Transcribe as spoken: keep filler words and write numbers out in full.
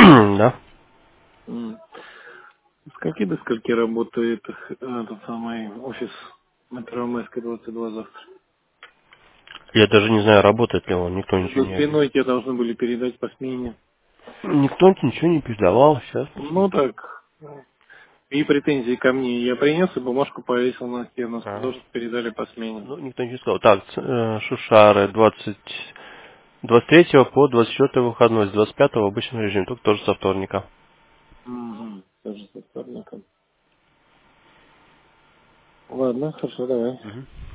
Да. М. С скольки до скольки работает э, тот самый офис на Первомайской двадцать два завтра? Я даже не знаю, работает ли он, никто ничего За не объявил. спиной тебе должны были передать по смене. Никто ничего не передавал, сейчас Ну посмотрим. так, и претензии ко мне. Я принес и бумажку повесил на стену, сказал, А, что передали по смене. ну, никто ничего не сказал. Так, ц- э, Шушары двадцать, двадцать третьего по двадцать четвёртый выходной, с двадцать пятого в обычном режиме, только тоже со вторника. Угу. Тоже со вторником. Ладно, хорошо, давай. Мгм.